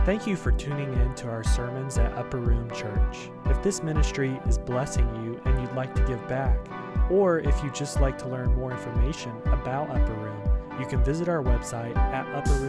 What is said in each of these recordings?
Thank you for tuning in to our sermons at Upper Room Church. If this ministry is blessing you and you'd like to give back, or if you'd just like to learn more information about Upper Room, you can visit our website at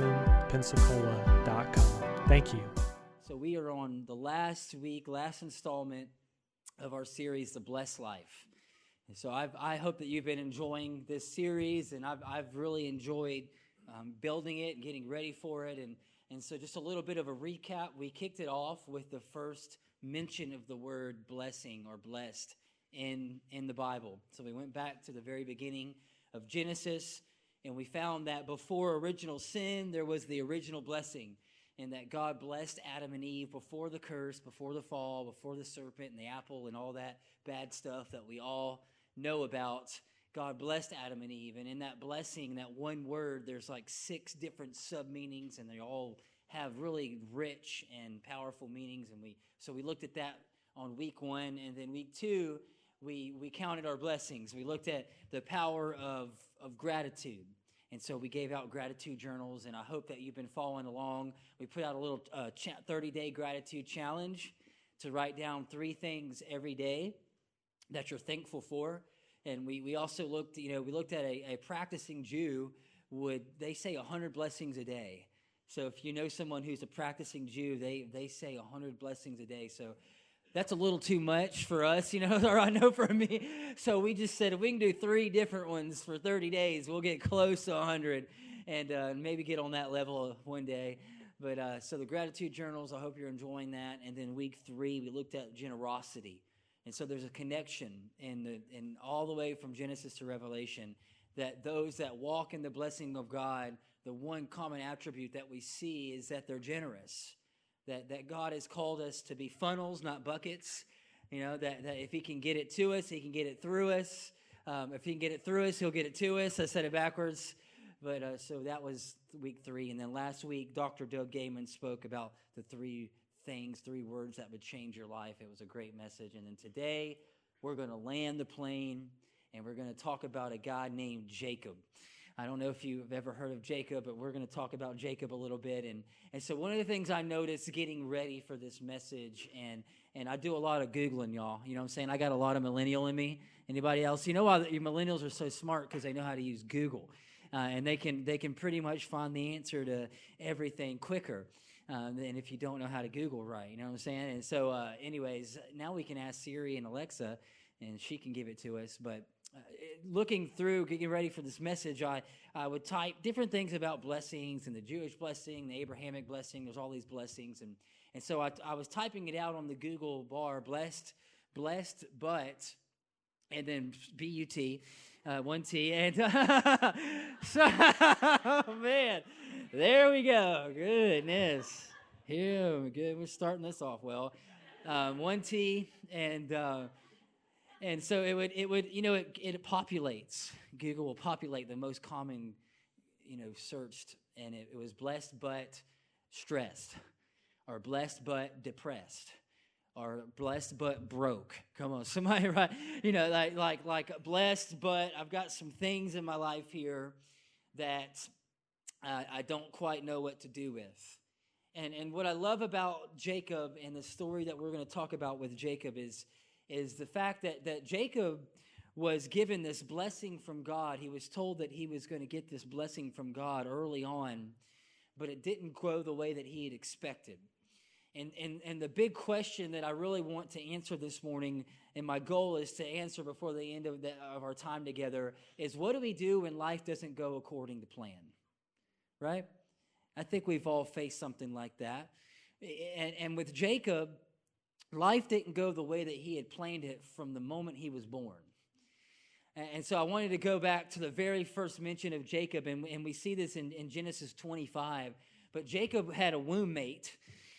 upperroompensacola.com. Thank you. So we are on the last installment of our series, The Blessed Life. And so I hope that you've been enjoying this series, and I've really enjoyed building it and getting ready for it. And so just a little bit of a recap. We kicked it off with the first mention of the word blessing or blessed in the Bible. So we went back to the very beginning of Genesis, and we found that before original sin, there was the original blessing, and that God blessed Adam and Eve before the curse, before the fall, before the serpent and the apple and all that bad stuff that we all know about. God blessed Adam and Eve, and in that blessing, that one word, there's like 6 different sub-meanings, and they all have really rich and powerful meanings. And we looked at that on week 1, and then week 2, we counted our blessings. We looked at the power of gratitude, and so we gave out gratitude journals, and I hope that you've been following along. We put out a little 30-day gratitude challenge to write down 3 things every day that you're thankful for. And we also looked, we looked at a practicing Jew they say 100 blessings a day. So if you know someone who's a practicing Jew, they say 100 blessings a day. So that's a little too much for us, or I know for me. So we just said if we can do 3 different ones for 30 days, we'll get close to 100 and maybe get on that level one day. But so the gratitude journals, I hope you're enjoying that. And then week 3, we looked at generosity. And so there's a connection in all the way from Genesis to Revelation that those that walk in the blessing of God, the one common attribute that we see is that they're generous. That God has called us to be funnels, not buckets. That if He can get it to us, He can get it through us. If He can get it through us, He'll get it to us. I said it backwards. But so that was week 3. And then last week, Dr. Doug Gaiman spoke about the 3 words that would change your life. It was a great message. And then today, we're going to land the plane, and we're going to talk about a guy named Jacob. I don't know if you've ever heard of Jacob, but we're going to talk about Jacob a little bit. And so one of the things I noticed getting ready for this message, and I do a lot of Googling, y'all. You know what I'm saying? I got a lot of millennial in me. Anybody else? You know why your millennials are so smart? Because they know how to use Google. And they can pretty much find the answer to everything quicker than if you don't know how to Google right. You know what I'm saying? And so anyways, now we can ask Siri and Alexa, and she can give it to us. But looking through, getting ready for this message, I would type different things about blessings and the Jewish blessing, the Abrahamic blessing. There's all these blessings. And so I was typing it out on the Google bar, blessed, but, and then B-U-T, 1 T. And so, oh, man, there we go. Goodness. Here, good. We're starting this off well. 1 T, and so it populates. Google will populate the most common, searched, and it was blessed but stressed, or blessed but depressed, or blessed but broke. Come on, somebody, right? Like blessed, but I've got some things in my life here that I don't quite know what to do with. And what I love about Jacob and the story that we're going to talk about with Jacob is the fact that Jacob was given this blessing from God. He was told that he was going to get this blessing from God early on, but it didn't grow the way that he had expected. And the big question that I really want to answer this morning, and my goal is to answer before the end of our time together, is what do we do when life doesn't go according to plan, right? I think we've all faced something like that. And with Jacob, life didn't go the way that he had planned it from the moment he was born. And so I wanted to go back to the very first mention of Jacob, and we see this in Genesis 25. But Jacob had a womb mate.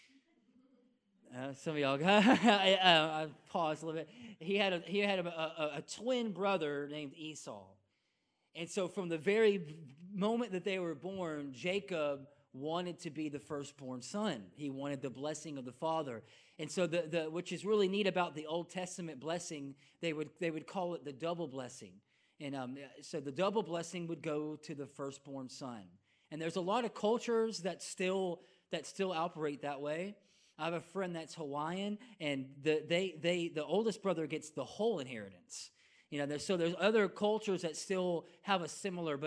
Some of y'all, I paused a little bit. He had a twin brother named Esau. And so from the very moment that they were born, Jacob wanted to be the firstborn son. He wanted the blessing of the father. And so which is really neat about the Old Testament blessing, they would call it the double blessing. And so the double blessing would go to the firstborn son. And there's a lot of cultures that still that still operate that way. I have a friend that's Hawaiian, and the oldest brother gets the whole inheritance. There's other cultures that still have a similar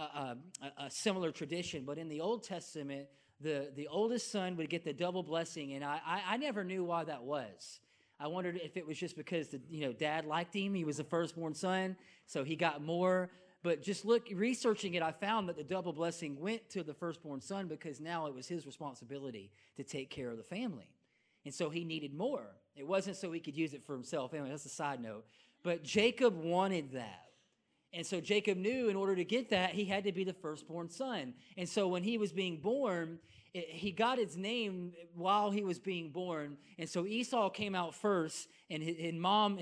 similar tradition. But in the Old Testament, the oldest son would get the double blessing, and I never knew why that was. I wondered if it was just because dad liked him. He was the firstborn son, so he got more. But just researching it, I found that the double blessing went to the firstborn son because now it was his responsibility to take care of the family. And so he needed more. It wasn't so he could use it for himself. Anyway, that's a side note. But Jacob wanted that. And so Jacob knew in order to get that, he had to be the firstborn son. And so when he was being born, he got his name while he was being born. And so Esau came out first, and his mom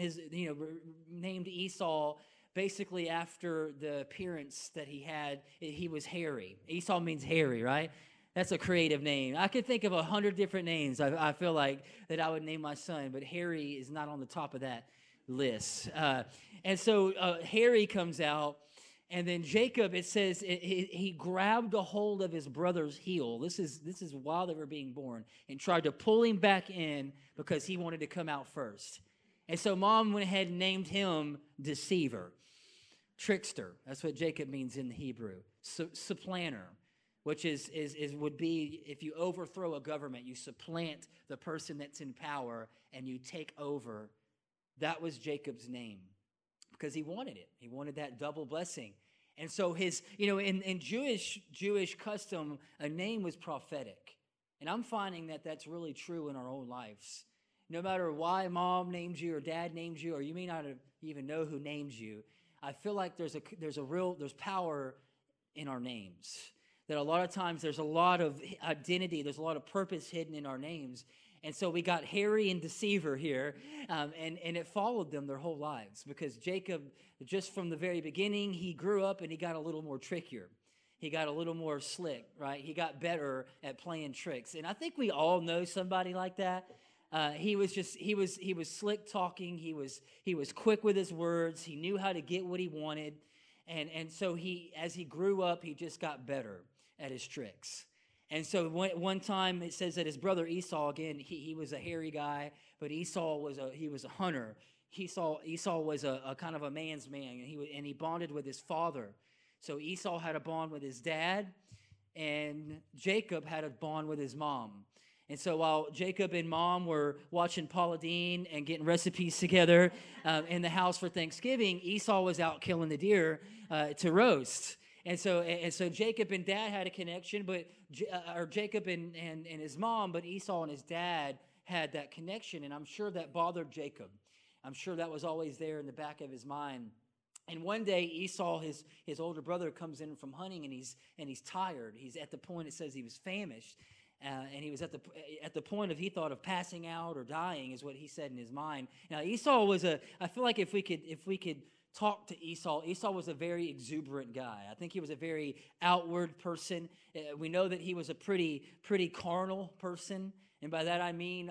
named Esau basically after the appearance that he had. He was hairy. Esau means hairy, right? That's a creative name. I could think of 100 different names I feel like that I would name my son, but hairy is not on the top of that list. And so Harry comes out, and then Jacob, it says he grabbed a hold of his brother's heel. This is while they were being born, and tried to pull him back in because he wanted to come out first. And so mom went ahead and named him deceiver, trickster. That's what Jacob means in the Hebrew. Supplanter, which would be if you overthrow a government, you supplant the person that's in power and you take over. That was Jacob's name because he wanted it. He wanted that double blessing. And so in Jewish custom, a name was prophetic. And I'm finding that that's really true in our own lives. No matter why mom named you or dad named you, or you may not even know who named you, I feel like there's power in our names. That a lot of times there's a lot of identity, there's a lot of purpose hidden in our names. And so we got Harry and deceiver here, and it followed them their whole lives because Jacob, just from the very beginning, he grew up and he got a little more trickier. He got a little more slick, right? He got better at playing tricks. And I think we all know somebody like that. He was slick talking. He was quick with his words. He knew how to get what he wanted. And so as he grew up, he just got better at his tricks. And so one time it says that his brother Esau, again, he was a hairy guy, but Esau was a hunter. Esau was a kind of a man's man, and he bonded with his father. So Esau had a bond with his dad, and Jacob had a bond with his mom. And so while Jacob and mom were watching Paula Deen and getting recipes together in the house for Thanksgiving, Esau was out killing the deer to roast. And so Jacob and dad had a connection, but Jacob and his mom, but Esau and his dad had that connection, and I'm sure that bothered Jacob. I'm sure that was always there in the back of his mind. And one day Esau, his older brother, comes in from hunting, and he's tired. He's at the point, it says he was famished, and he was at the point he thought of passing out or dying, is what he said in his mind. Now Esau I feel like if we could talk to Esau was a very exuberant guy. I think he was a very outward person. We know that he was a pretty carnal person, and by that I mean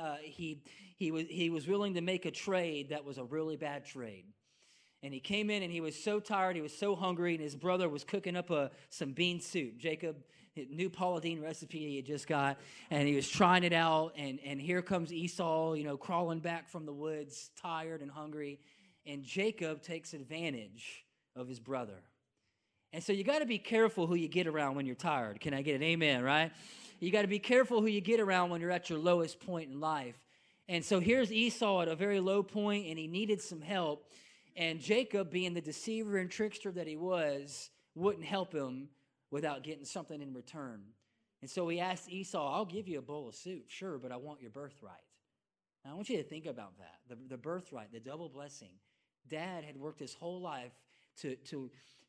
he was willing to make a trade that was a really bad trade. And he came in and he was so tired, he was so hungry, and his brother was cooking up some bean soup. Jacob, new Paula Deen recipe he had just got, and he was trying it out, and here comes Esau, crawling back from the woods, tired and hungry, and Jacob takes advantage of his brother. And so you got to be careful who you get around when you're tired. Can I get an amen, right? You got to be careful who you get around when you're at your lowest point in life. And so here's Esau at a very low point, and he needed some help. And Jacob, being the deceiver and trickster that he was, wouldn't help him without getting something in return. And so he asked Esau, I'll give you a bowl of soup, sure, but I want your birthright. Now, I want you to think about that, the birthright, the double blessing. Dad had worked his whole life to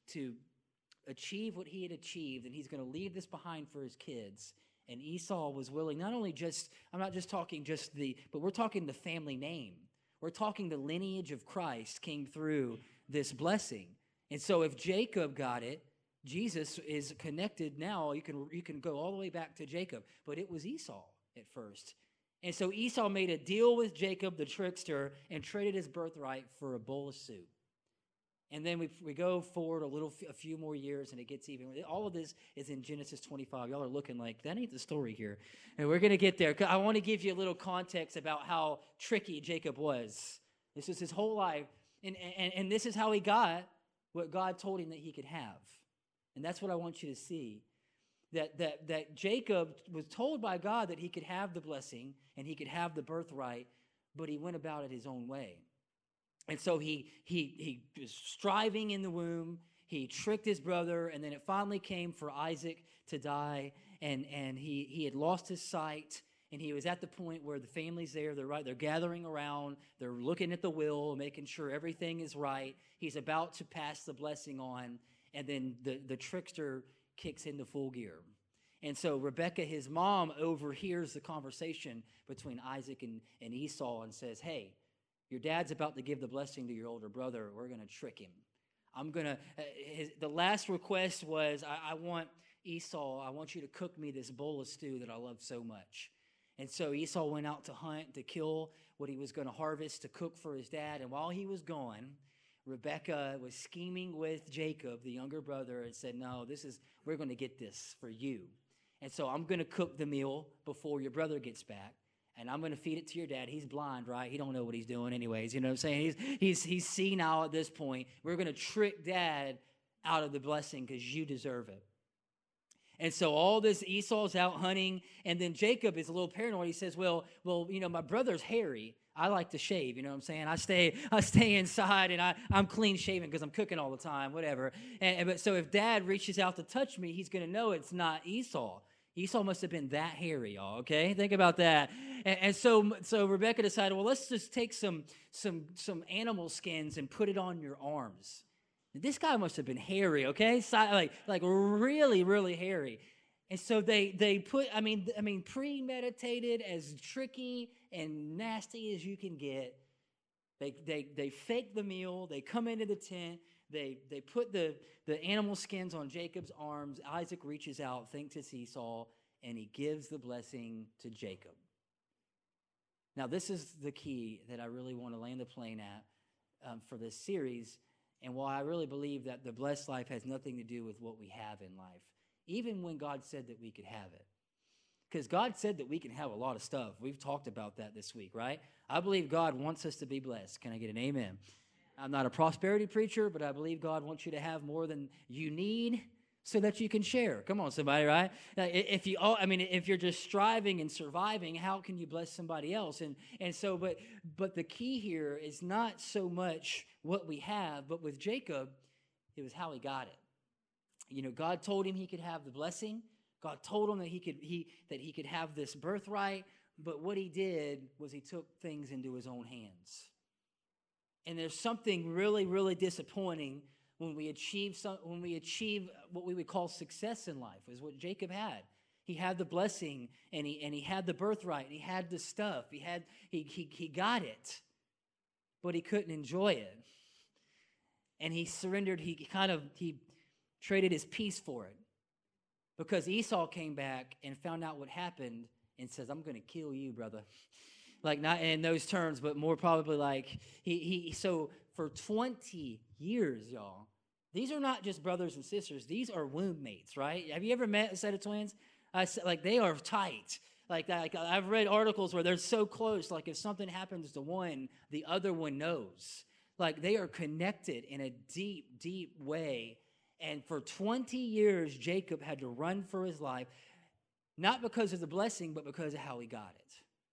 achieve what he had achieved, and he's going to leave this behind for his kids. And Esau was willing, not only just, I'm not just talking but we're talking the family name. We're talking the lineage of Christ came through this blessing. And so if Jacob got it, Jesus is connected now. You can go all the way back to Jacob. But it was Esau at first. And so Esau made a deal with Jacob, the trickster, and traded his birthright for a bowl of soup. And then we go forward a few more years, and it gets even. All of this is in Genesis 25. Y'all are looking like, that ain't the story here. And we're going to get there. I want to give you a little context about how tricky Jacob was. This is his whole life. And this is how he got what God told him that he could have. And that's what I want you to see. That Jacob was told by God that he could have the blessing and he could have the birthright, but he went about it his own way. And so he was striving in the womb. He tricked his brother, and then it finally came for Isaac to die, and he had lost his sight, and he was at the point where the family's there. They're gathering around. They're looking at the will, making sure everything is right. He's about to pass the blessing on, and then the trickster kicks into full gear. And so Rebekah, his mom, overhears the conversation between Isaac and Esau and says, hey, your dad's about to give the blessing to your older brother. We're going to trick him. The last request was, I want Esau, I want you to cook me this bowl of stew that I love so much. And so Esau went out to hunt, to kill what he was going to harvest, to cook for his dad. And while he was gone, Rebekah was scheming with Jacob, the younger brother, and said, no, we're going to get this for you. And so I'm going to cook the meal before your brother gets back. And I'm going to feed it to your dad. He's blind, right? He don't know what he's doing anyways. You know what I'm saying? He's senile at this point. We're going to trick dad out of the blessing because you deserve it. And so all this, Esau's out hunting. And then Jacob is a little paranoid. He says, well, my brother's hairy. I like to shave, you know what I'm saying? I stay inside, and I'm clean shaven because I'm cooking all the time, whatever. But so if dad reaches out to touch me, he's going to know it's not Esau. Esau must have been that hairy, y'all, okay? Think about that. And so Rebekah decided, well, let's just take some animal skins and put it on your arms. This guy must have been hairy, okay? Like really, really hairy. And so they put, premeditated, as tricky and nasty as you can get. They fake the meal. They come into the tent. They put the animal skins on Jacob's arms. Isaac reaches out, thinks it's Esau, and he gives the blessing to Jacob. Now, this is the key that I really want to land the plane at for this series, and why I really believe that the blessed life has nothing to do with what we have in life, even when God said that we could have it. Because God said that we can have a lot of stuff. We've talked about that this week, right? I believe God wants us to be blessed. Can I get an amen? I'm not a prosperity preacher, but I believe God wants you to have more than you need so that you can share. Come on, somebody, right? If you're just striving and surviving, how can you bless somebody else? But the key here is not so much what we have, but with Jacob, it was how he got it. You know, God told him he could have the blessing. God told him that he could have this birthright. But what he did was he took things into his own hands. And there's something really, really disappointing when we achieve what we would call success in life, is what Jacob had. He had the blessing, and he had the birthright, and he had the stuff. He got it, but he couldn't enjoy it. And he surrendered. He traded his peace for it, because Esau came back and found out what happened and says, "I'm going to kill you, brother." Like, not in those terms, but more probably like so for 20 years, y'all, these are not just brothers and sisters. These are womb mates, right? Have you ever met a set of twins? They are tight. Like that. Like, I've read articles where they're so close. Like, if something happens to one, the other one knows. Like, they are connected in a deep, deep way. And for 20 years, Jacob had to run for his life, not because of the blessing, but because of how he got it.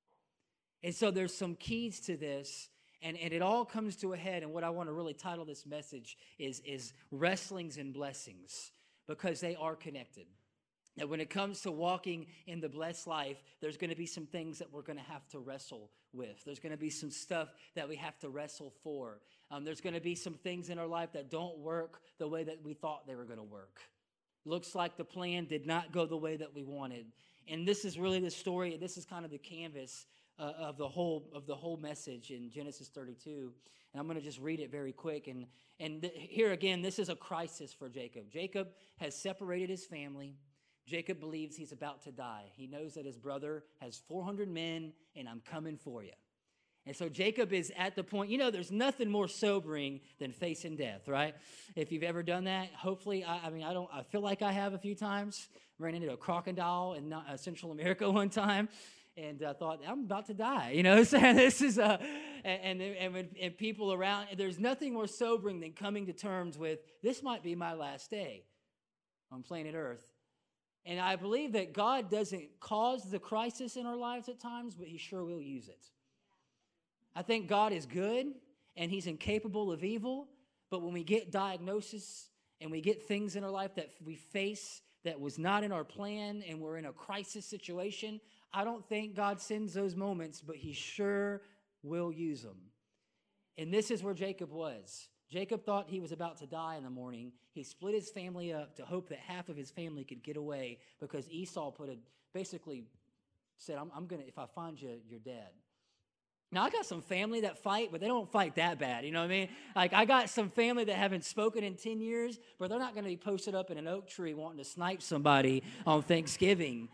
And so there's some keys to this, and it all comes to a head. And what I want to really title this message is wrestlings and blessings, because they are connected. Now, when it comes to walking in the blessed life, there's going to be some things that we're going to have to wrestle with. There's going to be some stuff that we have to wrestle for. There's going to be some things in our life that don't work the way that we thought they were going to work. Looks like the plan did not go the way that we wanted. And this is really the story. This is kind of the canvas of the whole message in Genesis 32. And I'm going to just read it very quick. Here again, this is a crisis for Jacob. Jacob has separated his family. Jacob believes he's about to die. He knows that his brother has 400 men, and I'm coming for you. And so Jacob is at the point, there's nothing more sobering than facing death, right? If you've ever done that, hopefully, I feel like I have a few times. Ran into a crocodile in Central America one time, and I thought, I'm about to die, So this is and people around, there's nothing more sobering than coming to terms with, this might be my last day on planet Earth. And I believe that God doesn't cause the crisis in our lives at times, but he sure will use it. I think God is good, and he's incapable of evil, but when we get diagnosis and we get things in our life that we face that was not in our plan and we're in a crisis situation, I don't think God sends those moments, but he sure will use them. And this is where Jacob was. Jacob thought he was about to die in the morning. He split his family up to hope that half of his family could get away because Esau basically said, I'm going to, if I find you, you're dead. Now, I got some family that fight, but they don't fight that bad, you know what I mean? Like, I got some family that haven't spoken in 10 years, but they're not going to be posted up in an oak tree wanting to snipe somebody on Thanksgiving.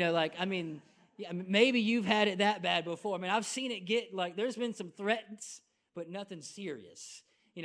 Maybe you've had it that bad before. I've seen it get, there's been some threats, but nothing serious.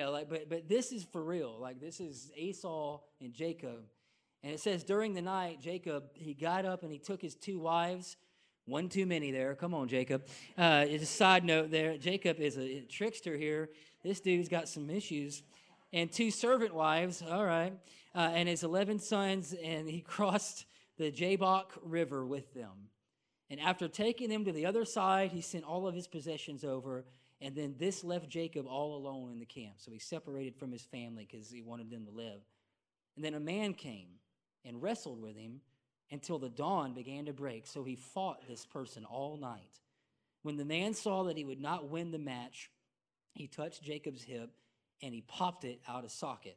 But this is for real. This is Esau and Jacob. And it says, during the night, Jacob, he got up and he took his 2 wives. One too many there. Come on, Jacob. It's a side note there. Jacob is a trickster here. This dude's got some issues. And 2 servant wives, all right, and his 11 sons, and he crossed the Jabbok River with them. And after taking them to the other side, he sent all of his possessions over, and then this left Jacob all alone in the camp. So he separated from his family because he wanted them to live. And then a man came and wrestled with him until the dawn began to break. So he fought this person all night. When the man saw that he would not win the match, he touched Jacob's hip and he popped it out of socket.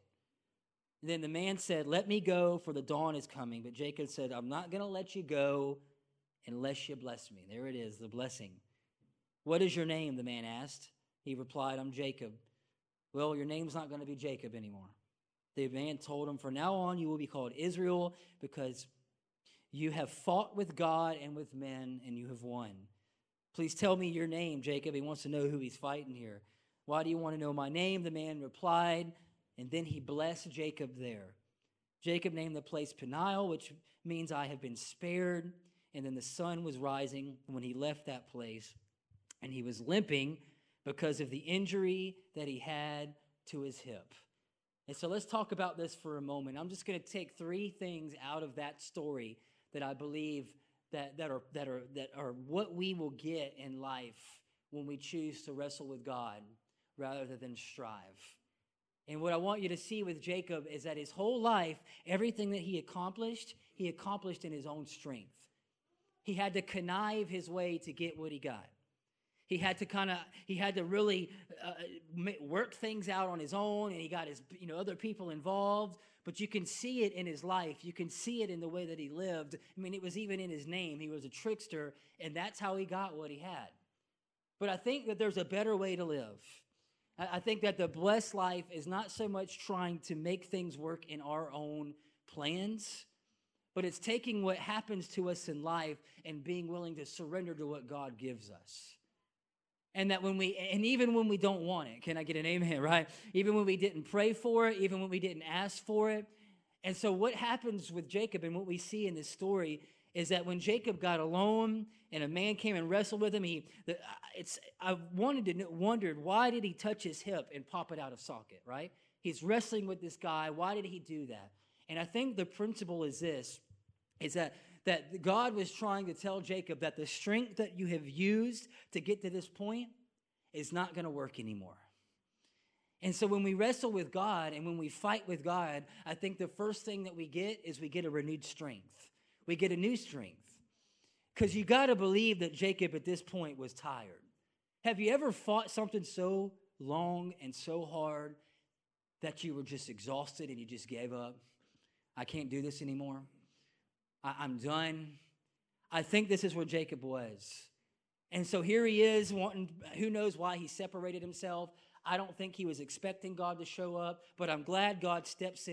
And then the man said, let me go, for the dawn is coming. But Jacob said, I'm not going to let you go unless you bless me. There it is, the blessing. What is your name? The man asked. He replied, I'm Jacob. Well, your name's not going to be Jacob anymore. The man told him, from now on you will be called Israel, because you have fought with God and with men, and you have won. Please tell me your name, Jacob. He wants to know who he's fighting here. Why do you want to know my name? The man replied, and then he blessed Jacob there. Jacob named the place Peniel, which means I have been spared. And then the sun was rising when he left that place, and he was limping because of the injury that he had to his hip. And so let's talk about this for a moment. I'm just going to take 3 things out of that story that I believe that are what we will get in life when we choose to wrestle with God rather than strive. And what I want you to see with Jacob is that his whole life, everything that he accomplished in his own strength. He had to connive his way to get what he got. He had to really work things out on his own, and he got his other people involved. But you can see it in his life. You can see it in the way that he lived. It was even in his name. He was a trickster, and that's how he got what he had. But I think that there's a better way to live. I think that the blessed life is not so much trying to make things work in our own plans, but it's taking what happens to us in life and being willing to surrender to what God gives us. And that even when we don't want it, can I get an amen, right? Even when we didn't pray for it, even when we didn't ask for it. And so what happens with Jacob and what we see in this story is that when Jacob got alone and a man came and wrestled with him, I wondered, why did he touch his hip and pop it out of socket, right? He's wrestling with this guy. Why did he do that? And I think the principle is this, is that God was trying to tell Jacob that the strength that you have used to get to this point is not going to work anymore. And so when we wrestle with God and when we fight with God, I think the first thing that we get is we get a renewed strength. We get a new strength. Because you got to believe that Jacob at this point was tired. Have you ever fought something so long and so hard that you were just exhausted and you just gave up? I can't do this anymore. I'm done. I think this is where Jacob was. And so here he is, who knows why he separated himself. I don't think he was expecting God to show up, but I'm glad God steps in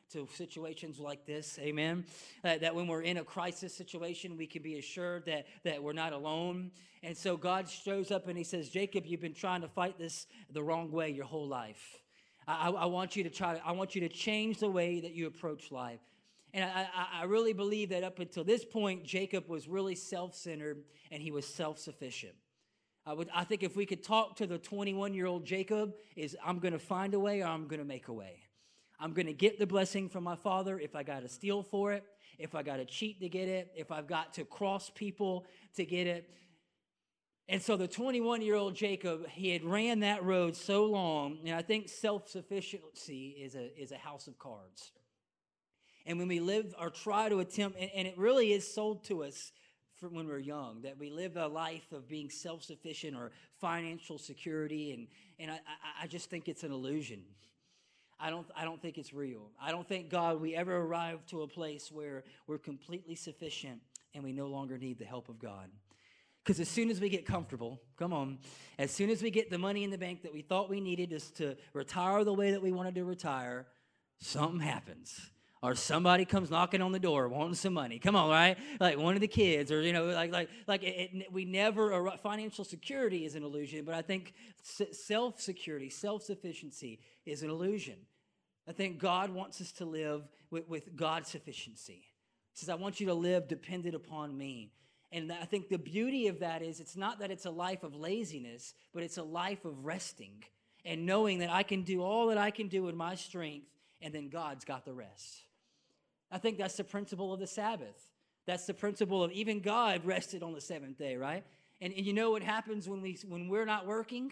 to situations like this, amen? That when we're in a crisis situation, we can be assured that we're not alone. And so God shows up and he says, Jacob, you've been trying to fight this the wrong way your whole life. I want you to change the way that you approach life. And I really believe that up until this point, Jacob was really self-centered and he was self-sufficient. I think if we could talk to the 21-year-old Jacob, is I'm going to find a way or I'm going to make a way. I'm going to get the blessing from my father if I got to steal for it, if I got to cheat to get it, if I've got to cross people to get it. And so the 21-year-old Jacob, he had ran that road so long, and I think self-sufficiency is a house of cards. And when we live or try to attempt, and it really is sold to us from when we're young, that we live a life of being self-sufficient or financial security, and I just think it's an illusion. I don't think it's real. I don't think, God, we ever arrive to a place where we're completely sufficient and we no longer need the help of God. Because as soon as we get comfortable, as soon as we get the money in the bank that we thought we needed just to retire the way that we wanted to retire, something happens. Or somebody comes knocking on the door wanting some money. Come on, right? Like one of the kids, or we never. Financial security is an illusion, but I think self-security, self-sufficiency is an illusion. I think God wants us to live with God's sufficiency. He says, "I want you to live dependent upon me." And I think the beauty of that is it's not that it's a life of laziness, but it's a life of resting and knowing that I can do all that I can do in my strength, and then God's got the rest. I think that's the principle of the Sabbath. That's the principle of even God rested on the seventh day, right? And you know what happens when we're not working?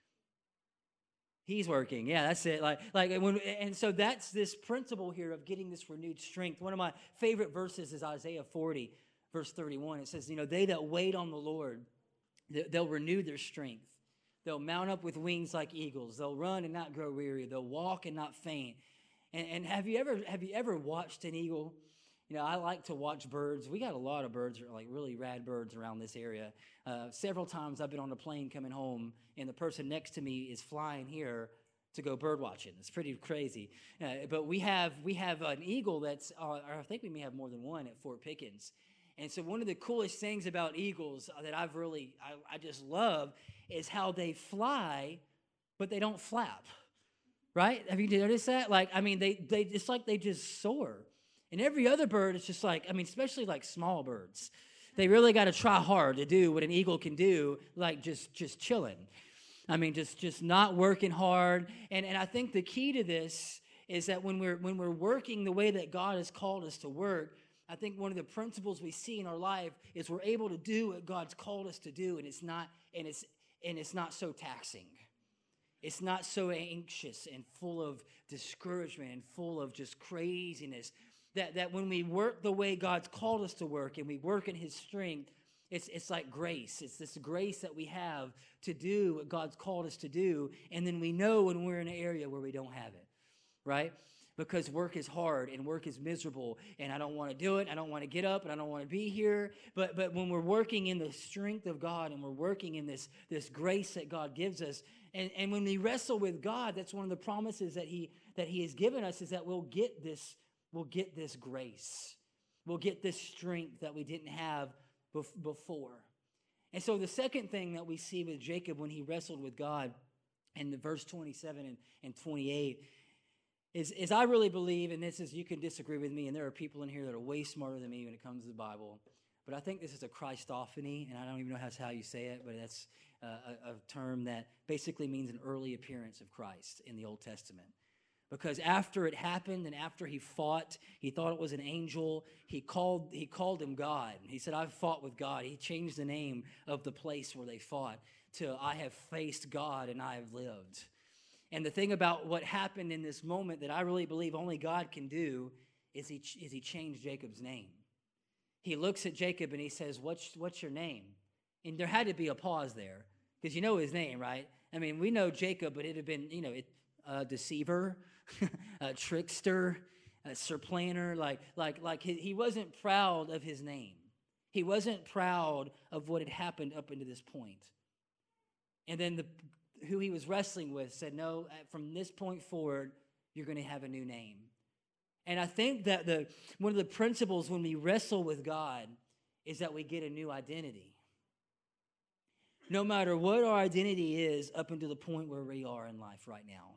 He's working. Yeah, that's it. And so that's this principle here of getting this renewed strength. One of my favorite verses is Isaiah 40, verse 31. It says, they that wait on the Lord, they'll renew their strength. They'll mount up with wings like eagles. They'll run and not grow weary. They'll walk and not faint. And have you ever watched an eagle? I like to watch birds. We got a lot of birds, like really rad birds around this area. Several times I've been on a plane coming home, and the person next to me is flying here to go bird watching. It's pretty crazy. But we have an eagle that's, I think we may have more than one at Fort Pickens. And so one of the coolest things about eagles that I just love is how they fly, but they don't flap. Right? Have you noticed that? They it's like they just soar. And every other bird is just especially like small birds. They really got to try hard to do what an eagle can do, like just chilling. Just not working hard. And I think the key to this is that when we're working the way that God has called us to work, I think one of the principles we see in our life is we're able to do what God's called us to do, and it's not so taxing. It's not so anxious and full of discouragement and full of just craziness. That when we work the way God's called us to work and we work in his strength, it's like grace. It's this grace that we have to do what God's called us to do. And then we know when we're in an area where we don't have it, right? Because work is hard and work is miserable and I don't want to do it. I don't want to get up and I don't want to be here. But when we're working in the strength of God and we're working in this grace that God gives us, and when we wrestle with God, that's one of the promises that he has given us, is that we'll get this grace. We'll get this strength that we didn't have before. And so the second thing that we see with Jacob when he wrestled with God in the verse 27 and 28 is I really believe, and this is, you can disagree with me, and there are people in here that are way smarter than me when it comes to the Bible, but I think this is a Christophany, and I don't even know how you say it, but that's a term that basically means an early appearance of Christ in the Old Testament. Because after it happened and after he fought, he thought it was an angel. He called him God. He said, "I've fought with God." He changed the name of the place where they fought to "I have faced God and I have lived." And the thing about what happened in this moment that I really believe only God can do is he changed Jacob's name. He looks at Jacob and he says, "What's your name?" And there had to be a pause there because you know his name, right? We know Jacob, but it'd have been, deceiver, a trickster, a supplanter. He wasn't proud of his name. He wasn't proud of what had happened up into this point. And then who he was wrestling with said, "No, from this point forward, you're going to have a new name." And I think that one of the principles when we wrestle with God is that we get a new identity. No matter what our identity is up until the point where we are in life right now.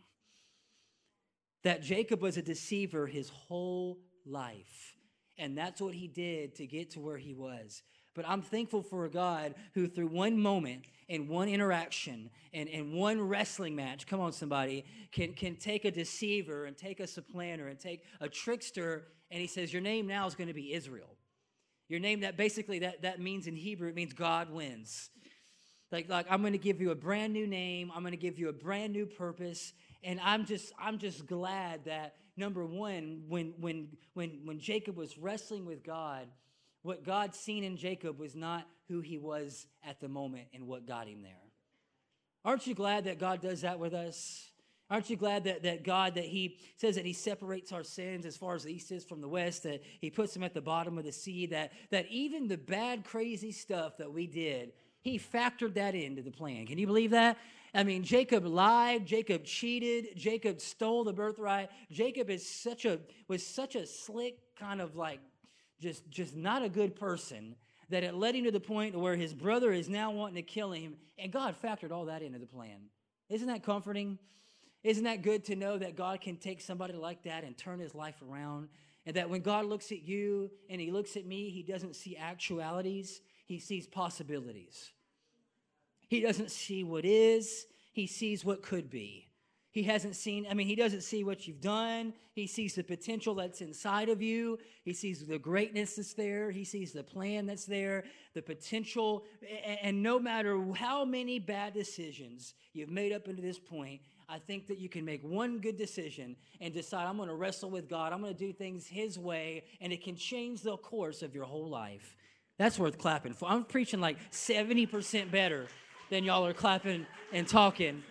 That Jacob was a deceiver his whole life. And that's what he did to get to where he was. But I'm thankful for a God who through one moment and one interaction and one wrestling match, come on somebody, can take a deceiver and take a supplanter and take a trickster, and he says, your name now is going to be Israel. Your name, that basically that means in Hebrew, it means God wins. Like I'm going to give you a brand new name. I'm going to give you a brand new purpose. And I'm just glad that, number one, when Jacob was wrestling with God, what God seen in Jacob was not who he was at the moment and what got him there. Aren't you glad that God does that with us? Aren't you glad that God, that he says that he separates our sins as far as the east is from the west, that he puts them at the bottom of the sea, that even the bad, crazy stuff that we did, he factored that into the plan. Can you believe that? I mean, Jacob lied, Jacob cheated, Jacob stole the birthright. Jacob was such a slick kind of like just not a good person that it led him to the point where his brother is now wanting to kill him, and God factored all that into the plan. Isn't that comforting? Isn't that good to know that God can take somebody like that and turn his life around? And that when God looks at you and he looks at me, he doesn't see actualities, he sees possibilities. He doesn't see what is, he sees what could be. He doesn't see what you've done. He sees the potential that's inside of you. He sees the greatness that's there. He sees the plan that's there, the potential. And no matter how many bad decisions you've made up into this point, I think that you can make one good decision and decide, I'm going to wrestle with God. I'm going to do things his way, and it can change the course of your whole life. That's worth clapping for. I'm preaching like 70% better than y'all are clapping and talking.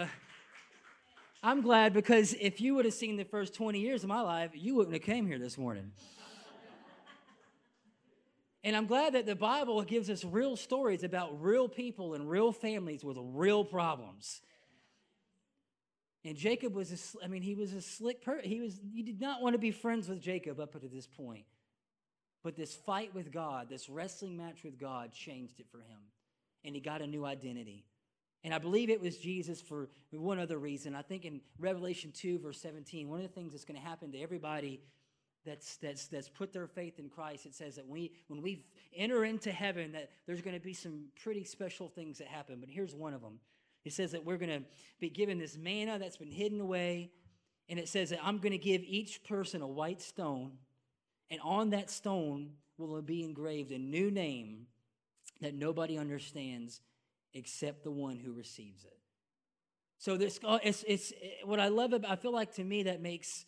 I'm glad, because if you would have seen the first 20 years of my life, you wouldn't have came here this morning. And I'm glad that the Bible gives us real stories about real people and real families with real problems. And Jacob was he was a slick person. You did not want to be friends with Jacob up to this point. But this fight with God, this wrestling match with God, changed it for him. And he got a new identity. And I believe it was Jesus for one other reason. I think in Revelation 2, verse 17, one of the things that's going to happen to everybody that's put their faith in Christ, it says that when we enter into heaven, that there's going to be some pretty special things that happen. But here's one of them. It says that we're going to be given this manna that's been hidden away. And it says that I'm going to give each person a white stone. And on that stone will be engraved a new name that nobody understands except the one who receives it. So it's what I love about, I feel like to me that makes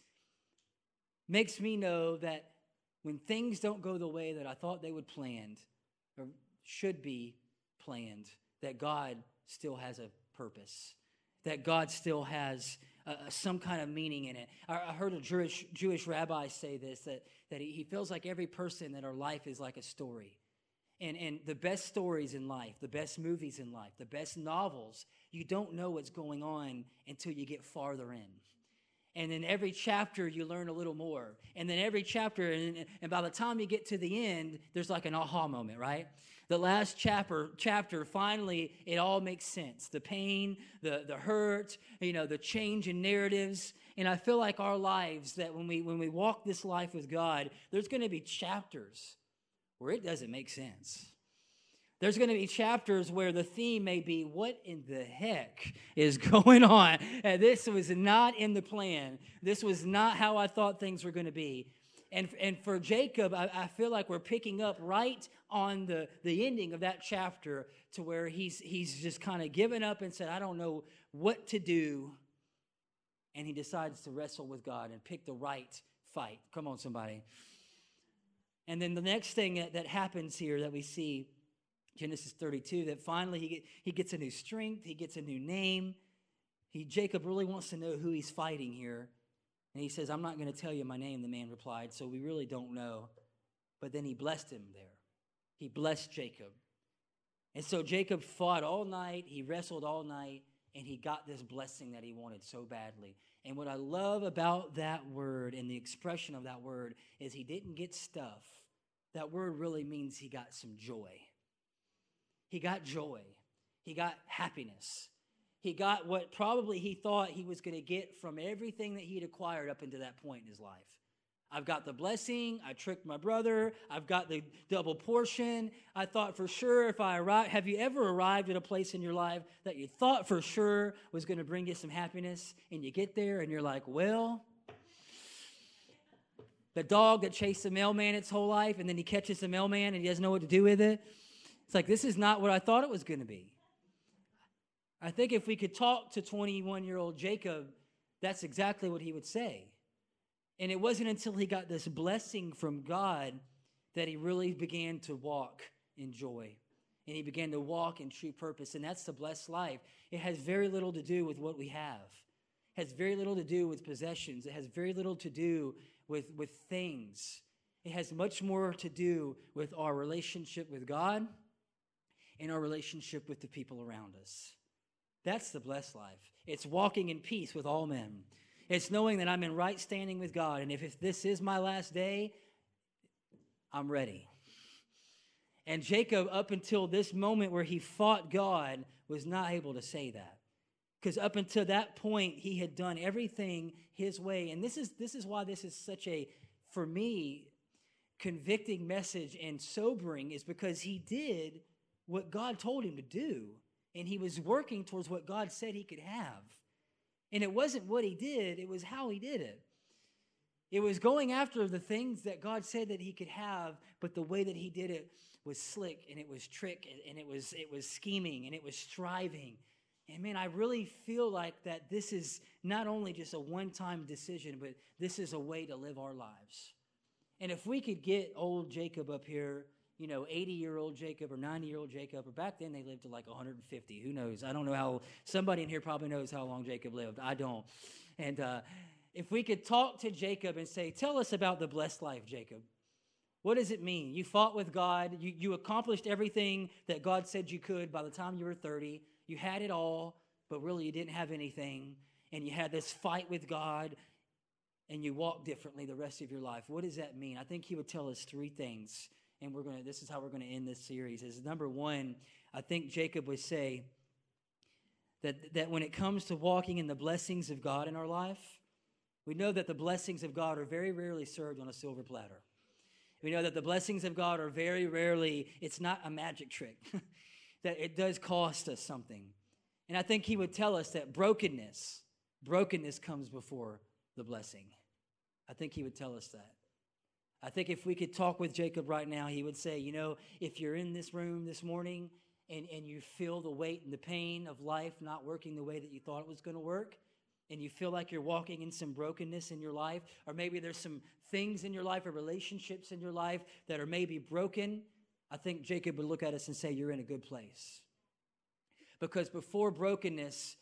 me know that when things don't go the way that I thought they would planned or should be planned, that God still has a purpose, that God still has some kind of meaning in it. I heard a Jewish rabbi say this, that he feels like every person in our life is like a story. And the best stories in life, the best movies in life, the best novels, you don't know what's going on until you get farther in. And in every chapter, you learn a little more. And then every chapter, and by the time you get to the end, there's like an aha moment, right? The last chapter, finally, it all makes sense. The pain, the hurt, the change in narratives. And I feel like our lives, that when we walk this life with God, there's going to be chapters where it doesn't make sense. There's going to be chapters where the theme may be, what in the heck is going on? And this was not in the plan. This was not how I thought things were going to be. And for Jacob, I feel like we're picking up right on the ending of that chapter, to where he's just kind of given up and said, I don't know what to do. And he decides to wrestle with God and pick the right fight. Come on, somebody. And then the next thing that happens here that we see, Genesis 32, that finally he gets a new strength, he gets a new name. Jacob really wants to know who he's fighting here. And he says, I'm not going to tell you my name, the man replied, so we really don't know. But then he blessed him there. He blessed Jacob. And so Jacob fought all night, he wrestled all night, and he got this blessing that he wanted so badly. And what I love about that word and the expression of that word is he didn't get stuff. That word really means he got some joy. He got joy. He got happiness. He got what probably he thought he was going to get from everything that he'd acquired up until that point in his life. I've got the blessing. I tricked my brother. I've got the double portion. I thought for sure if I arrived. Have you ever arrived at a place in your life that you thought for sure was going to bring you some happiness, and you get there and you're like, well, the dog that chased the mailman its whole life, and then he catches the mailman and he doesn't know what to do with it. It's like, this is not what I thought it was going to be. I think if we could talk to 21-year-old Jacob, that's exactly what he would say. And it wasn't until he got this blessing from God that he really began to walk in joy. And he began to walk in true purpose. And that's the blessed life. It has very little to do with what we have. It has very little to do with possessions. It has very little to do with things. It has much more to do with our relationship with God and our relationship with the people around us. That's the blessed life. It's walking in peace with all men. It's knowing that I'm in right standing with God. And if this is my last day, I'm ready. And Jacob, up until this moment where he fought God, was not able to say that. Because up until that point, he had done everything his way. And this is why this is such a, for me, convicting message and sobering, is because he did what God told him to do. And he was working towards what God said he could have. And it wasn't what he did, it was how he did it. It was going after the things that God said that he could have, but the way that he did it was slick, and it was trick, and it was scheming, and it was striving. And man, I really feel like that this is not only just a one-time decision, but this is a way to live our lives. And if we could get old Jacob up here, 80-year-old Jacob or 90-year-old Jacob, or back then they lived to like 150. Who knows? I don't know how, somebody in here probably knows how long Jacob lived. I don't. And if we could talk to Jacob and say, tell us about the blessed life, Jacob. What does it mean? You fought with God. You accomplished everything that God said you could by the time you were 30. You had it all, but really you didn't have anything. And you had this fight with God, and you walked differently the rest of your life. What does that mean? I think he would tell us three things. And this is how we're going to end this series. Is number one, I think Jacob would say that when it comes to walking in the blessings of God in our life, we know that the blessings of God are very rarely served on a silver platter. We know that the blessings of God are very rarely, it's not a magic trick, that it does cost us something. And I think he would tell us that brokenness comes before the blessing. I think he would tell us that. I think if we could talk with Jacob right now, he would say, if you're in this room this morning and you feel the weight and the pain of life not working the way that you thought it was going to work, and you feel like you're walking in some brokenness in your life, or maybe there's some things in your life or relationships in your life that are maybe broken, I think Jacob would look at us and say, you're in a good place. Because before brokenness,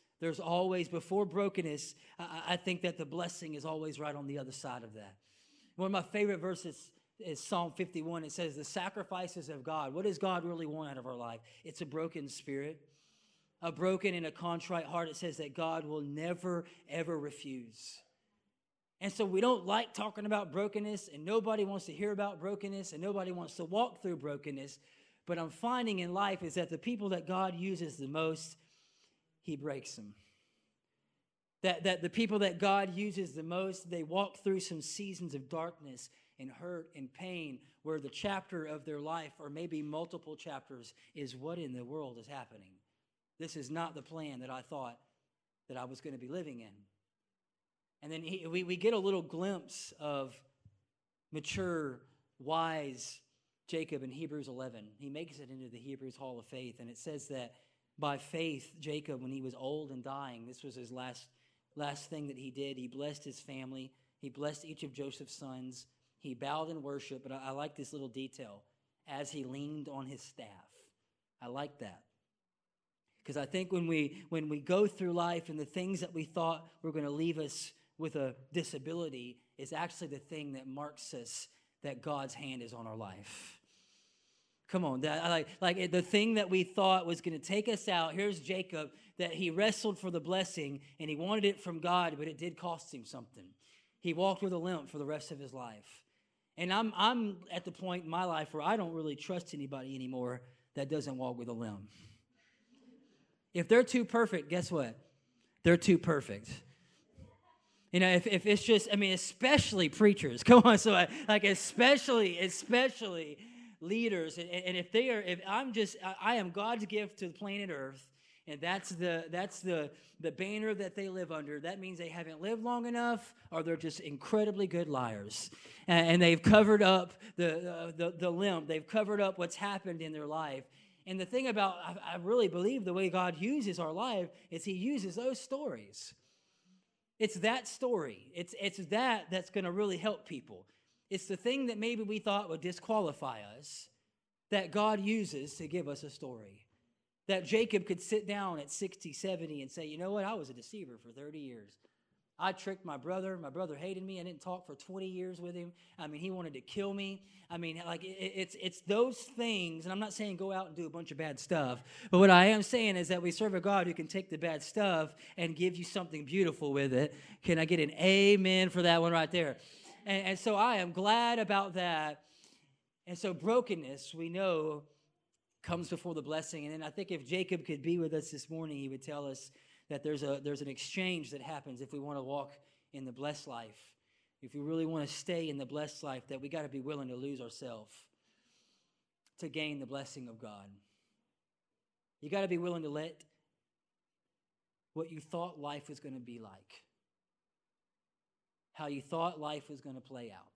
I think that the blessing is always right on the other side of that. One of my favorite verses is Psalm 51. It says, the sacrifices of God. What does God really want out of our life? It's a broken spirit, a broken and a contrite heart. It says that God will never, ever refuse. And so we don't like talking about brokenness, and nobody wants to hear about brokenness, and nobody wants to walk through brokenness. But I'm finding in life is that the people that God uses the most, he breaks them. That the people that God uses the most, they walk through some seasons of darkness and hurt and pain, where the chapter of their life, or maybe multiple chapters, is what in the world is happening. This is not the plan that I thought that I was going to be living in. And then we get a little glimpse of mature, wise Jacob in Hebrews 11. He makes it into the Hebrews Hall of Faith, and it says that by faith, Jacob, when he was old and dying, this was his last thing that he did. He blessed his family. He blessed each of Joseph's sons. He bowed in worship. But I like this little detail. As he leaned on his staff. I like that. Because I think when we go through life and the things that we thought were going to leave us with a disability is actually the thing that marks us that God's hand is on our life. Come on, like the thing that we thought was going to take us out. Here's Jacob, that he wrestled for the blessing, and he wanted it from God, but it did cost him something. He walked with a limp for the rest of his life. And I'm at the point in my life where I don't really trust anybody anymore that doesn't walk with a limp. If they're too perfect, guess what? They're too perfect. You know, if it's just, I mean, especially preachers. Come on, so especially leaders, and I am God's gift to the planet Earth, and that's the banner that they live under. That means they haven't lived long enough, or they're just incredibly good liars, and they've covered up the limp. They've covered up what's happened in their life. And the thing about, I really believe the way God uses our life is He uses those stories. It's that story. It's that's going to really help people. It's the thing that maybe we thought would disqualify us that God uses to give us a story. That Jacob could sit down at 60, 70 and say, you know what, I was a deceiver for 30 years. I tricked my brother. My brother hated me. I didn't talk for 20 years with him. I mean, he wanted to kill me. I mean, like it's those things, and I'm not saying go out and do a bunch of bad stuff, but what I am saying is that we serve a God who can take the bad stuff and give you something beautiful with it. Can I get an amen for that one right there? And so I am glad about that. And so brokenness, we know, comes before the blessing. And then I think if Jacob could be with us this morning, he would tell us that there's an exchange that happens if we want to walk in the blessed life. If we really want to stay in the blessed life, that we got to be willing to lose ourselves to gain the blessing of God. You got to be willing to let what you thought life was going to be like, how you thought life was going to play out,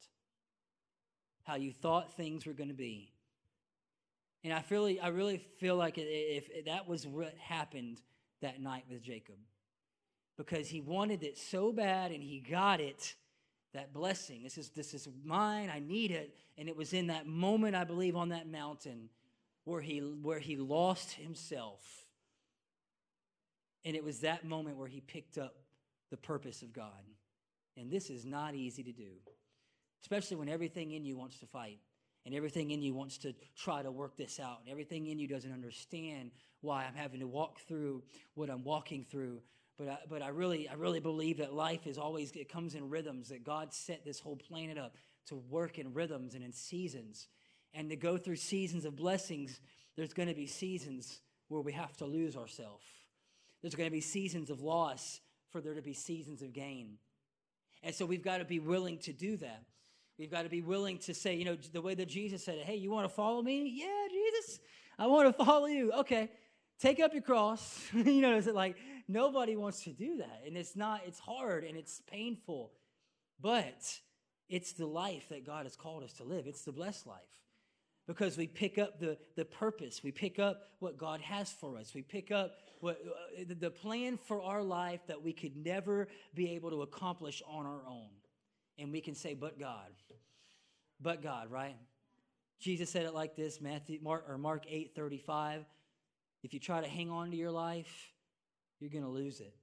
how you thought things were going to be. And I really feel like if that was what happened that night with Jacob, because he wanted it so bad and he got it, that blessing. This is mine. I need it. And it was in that moment, I believe, on that mountain where he lost himself. And it was that moment where he picked up the purpose of God. And this is not easy to do, especially when everything in you wants to fight and everything in you wants to try to work this out and everything in you doesn't understand why I'm having to walk through what I'm walking through. But I really believe that life is always, it comes in rhythms, that God set this whole planet up to work in rhythms and in seasons. And to go through seasons of blessings, there's going to be seasons where we have to lose ourselves. There's going to be seasons of loss for there to be seasons of gain. And so we've got to be willing to do that. We've got to be willing to say, you know, the way that Jesus said it, hey, you want to follow me? Yeah, Jesus, I want to follow you. Okay, take up your cross. You know, is it like nobody wants to do that? And it's hard and it's painful, but it's the life that God has called us to live. It's the blessed life. Because we pick up the purpose. We pick up what God has for us. We pick up what the plan for our life that we could never be able to accomplish on our own. And we can say, but God. But God, right? Jesus said it like this, Mark 8:35. If you try to hang on to your life, you're going to lose it.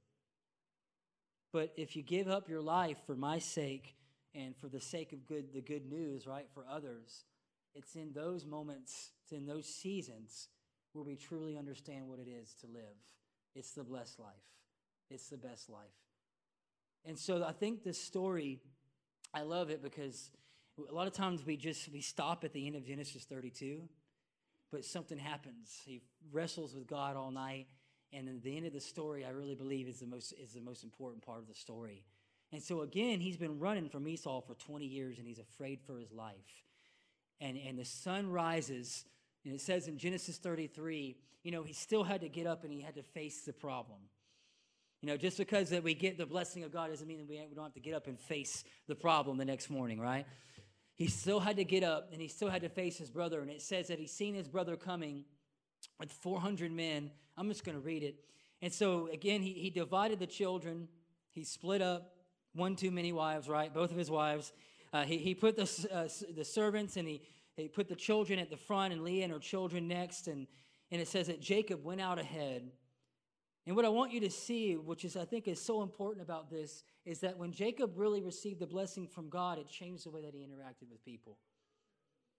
But if you give up your life for my sake and for the sake of the good news, right, for others, it's in those moments, it's in those seasons where we truly understand what it is to live. It's the blessed life. It's the best life. And so I think this story, I love it because a lot of times we stop at the end of Genesis 32, but something happens. He wrestles with God all night, and at the end of the story, I really believe is the most important part of the story. And so again, he's been running from Esau for 20 years, and he's afraid for his life. And the sun rises, and it says in Genesis 33, you know, he still had to get up and he had to face the problem. You know, just because that we get the blessing of God doesn't mean that we don't have to get up and face the problem the next morning, right? He still had to get up and he still had to face his brother. And it says that he's seen his brother coming with 400 men. I'm just going to read it. And so, again, he divided the children. He split up one too many wives, right? Both of his wives. He put the servants and he put the children at the front and Leah and her children next. And it says that Jacob went out ahead. And what I want you to see, which is I think is so important about this, is that when Jacob really received the blessing from God, it changed the way that he interacted with people.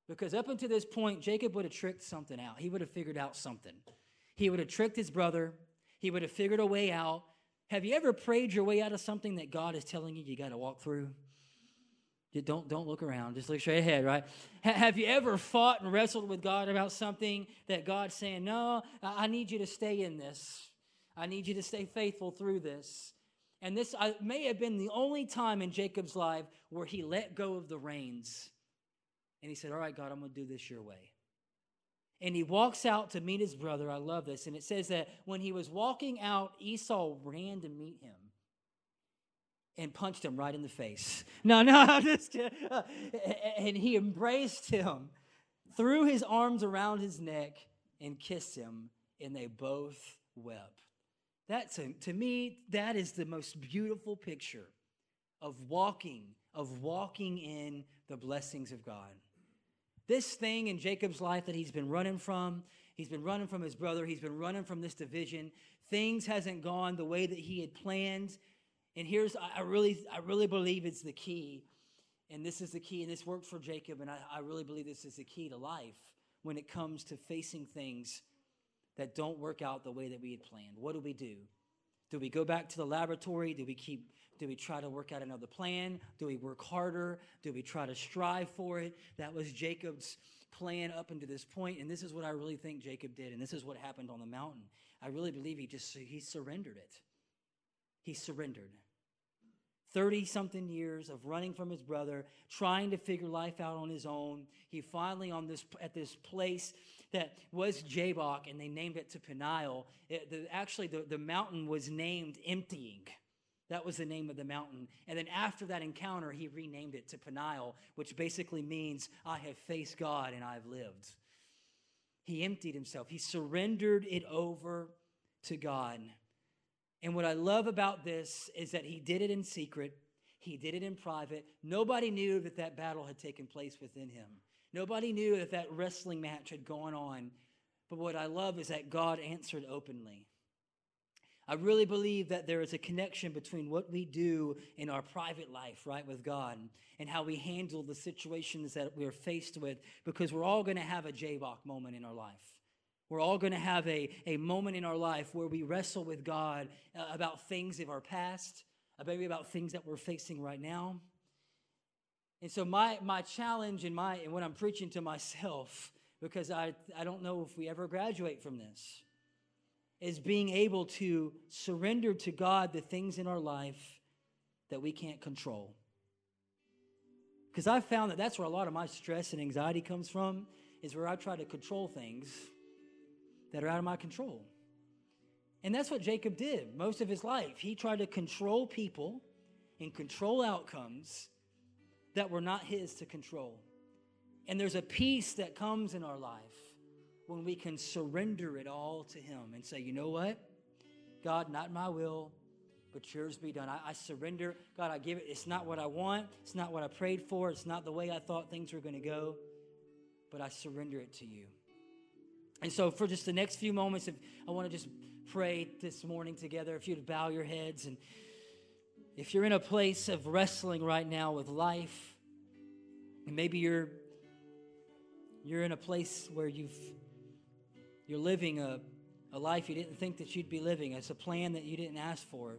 Because up until this point, Jacob would have tricked something out. He would have figured out something. He would have tricked his brother. He would have figured a way out. Have you ever prayed your way out of something that God is telling you got to walk through? Don't look around. Just look straight ahead, right? Have you ever fought and wrestled with God about something that God's saying, no, I need you to stay in this. I need you to stay faithful through this. And this may have been the only time in Jacob's life where he let go of the reins. And he said, all right, God, I'm going to do this your way. And he walks out to meet his brother. I love this. And it says that when he was walking out, Esau ran to meet him and punched him right in the face. No, I'm just kidding. And he embraced him, threw his arms around his neck, and kissed him, and they both wept. To me, that is the most beautiful picture of walking in the blessings of God. This thing in Jacob's life that he's been running from his brother, he's been running from this division. Things hasn't gone the way that he had planned. And I really believe it's the key. And this is the key, and this worked for Jacob, and I really believe this is the key to life when it comes to facing things that don't work out the way that we had planned. What do? Do we go back to the laboratory? Do we try to work out another plan? Do we work harder? Do we try to strive for it? That was Jacob's plan up until this point, and this is what I really think Jacob did, and this is what happened on the mountain. I really believe he surrendered it. He surrendered. 30-something years of running from his brother, trying to figure life out on his own. He finally, at this place that was Jabbok, and they named it to Peniel. The mountain was named Emptying. That was the name of the mountain. And then after that encounter, he renamed it to Peniel, which basically means, I have faced God and I've lived. He emptied himself. He surrendered it over to God. And what I love about this is that he did it in secret. He did it in private. Nobody knew that battle had taken place within him. Nobody knew that wrestling match had gone on. But what I love is that God answered openly. I really believe that there is a connection between what we do in our private life, right, with God, and how we handle the situations that we're faced with, because we're all going to have a Jabbok moment in our life. We're all going to have a moment in our life where we wrestle with God about things of our past, maybe about things that we're facing right now. And so my challenge and what I'm preaching to myself, because I don't know if we ever graduate from this, is being able to surrender to God the things in our life that we can't control. Because I've found that that's where a lot of my stress and anxiety comes from, is where I try to control things that are out of my control. And that's what Jacob did most of his life. He tried to control people and control outcomes that were not his to control. And there's a peace that comes in our life when we can surrender it all to him and say, you know what? God, not my will, but yours be done. I surrender. God, I give it. It's not what I want. It's not what I prayed for. It's not the way I thought things were going to go, but I surrender it to you. And so for just the next few moments, I want to just pray this morning together. If you'd bow your heads, and if you're in a place of wrestling right now with life, and maybe you're in a place where you're living a life you didn't think that you'd be living. It's a plan that you didn't ask for.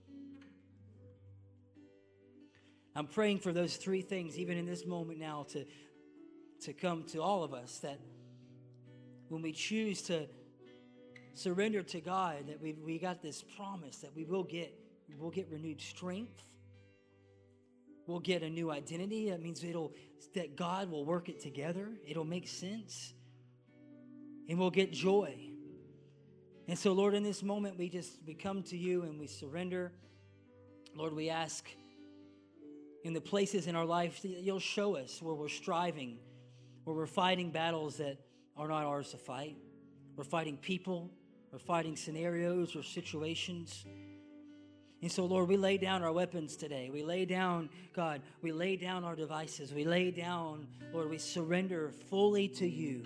I'm praying for those three things, even in this moment now, to come to all of us, that when we choose to surrender to God, that we got this promise that we'll get renewed strength. We'll get a new identity. That means that God will work it together. It'll make sense. And we'll get joy. And so, Lord, in this moment, we come to you and we surrender. Lord, we ask in the places in our life that you'll show us where we're striving, where we're fighting battles that are not ours to fight. We're fighting people. We're fighting scenarios or situations. And so, Lord, we lay down our weapons today. We lay down, God, we lay down our devices. We lay down, Lord, we surrender fully to you.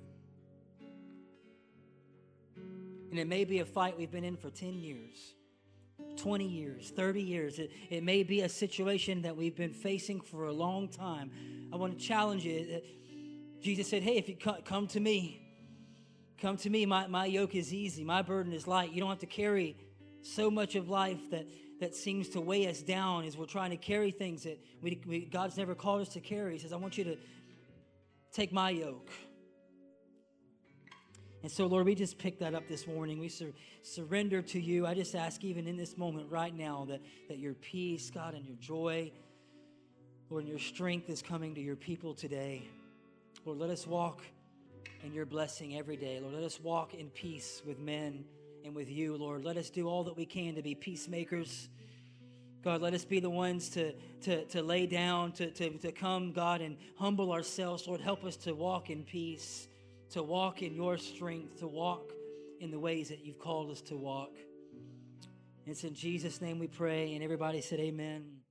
And it may be a fight we've been in for 10 years, 20 years, 30 years. It may be a situation that we've been facing for a long time. I want to challenge you Jesus said, hey, if you come to me, my yoke is easy, my burden is light. You don't have to carry so much of life that seems to weigh us down as we're trying to carry things that God's never called us to carry. He says, I want you to take my yoke. And so, Lord, we just pick that up this morning. We surrender to you. I just ask even in this moment right now that your peace, God, and your joy, Lord, and your strength is coming to your people today. Lord, let us walk in your blessing every day. Lord, let us walk in peace with men and with you, Lord. Let us do all that we can to be peacemakers. God, let us be the ones to lay down, to come, God, and humble ourselves. Lord, help us to walk in peace, to walk in your strength, to walk in the ways that you've called us to walk. It's in Jesus' name we pray, and everybody said amen.